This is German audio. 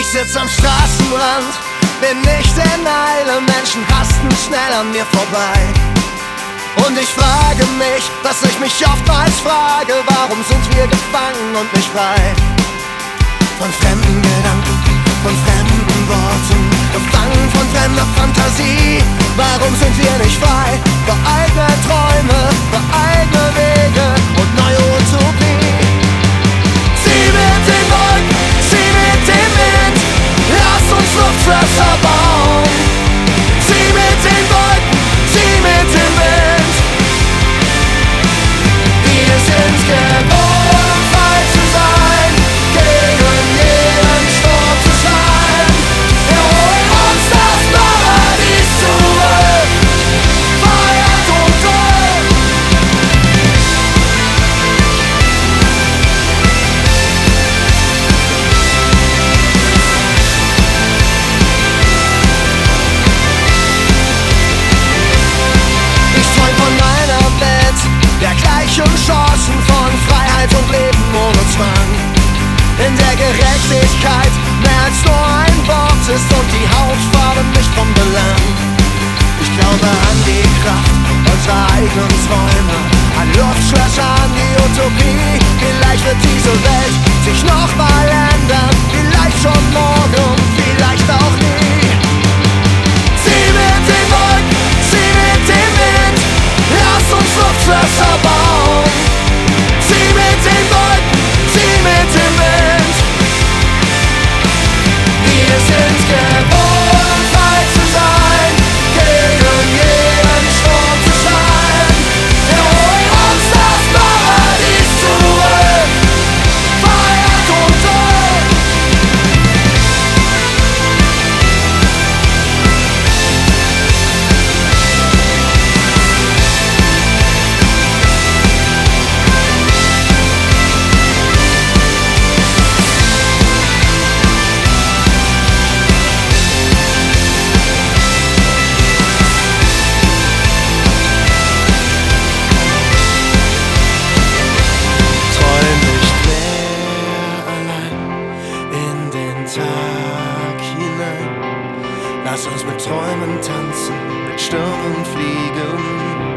sitz am Straßenrand, bin nicht in Eile, Menschen hasten schnell an mir vorbei. Und ich frage mich, was ich mich oftmals frage, warum sind wir gefangen und nicht frei? Von fremden Gedanken, von fremden Worten, gefangen von fremder Fantasie. Warum sind wir nicht frei für eigene Träume, für eigene Wege und neue Utopie? Zieh mit den Wolken, zieh mit dem Wind, lass uns Luftschlösser bauen. Zieh mit den Wolken, zieh mit dem Wind. Wir sind geboren, frei zu sein, gegen jeden Sturm zu sein. Wir holen uns das Paradies zurück, Freiheit und Glück. Ich träum von einer Welt der gleichen Chancen, von Freiheit und Leben ohne Zwang, in der Gerechtigkeit mehr als nur ein Wort ist und die Hautfarbe nicht von Belang. Ich glaube an die Kraft unserer eigenen Träume, an Luftschlösser, an die Utopie. Vielleicht wird diese Welt sich noch mal ändern, vielleicht schon morgen, vielleicht auch nie. Zieh mit den Wolken, zieh mit dem Wind, lass uns Luftschlösser bauen. Zieh mit den Wolken, zieh mit dem Wind. Wir sind geboren, frei zu sein, gegen jeden Sturm zu sein. Wir holen uns das Paradies zurück, Freiheit und Glück. Träum nicht mehr allein in den Tag hinein. Lass uns mit Träumen tanzen, mit Stürmen fliegen.